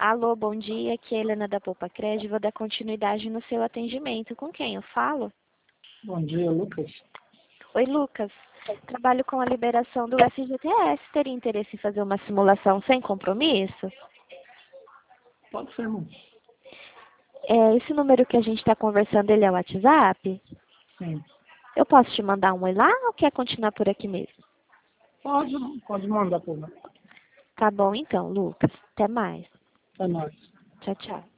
Alô, bom dia. Aqui é a Helena da Poupa Crédito. Vou dar continuidade no seu atendimento. Com quem eu falo? Bom dia, Lucas. Oi, Lucas. Trabalho com a liberação do FGTS. Teria interesse em fazer uma simulação sem compromisso? Pode ser, irmão. Esse número que a gente está conversando, ele é o WhatsApp? Sim. Eu posso te mandar um oi lá ou quer continuar por aqui mesmo? Pode mandar por lá. Tá bom então, Lucas. Até mais. É nóis. Tchau, tchau.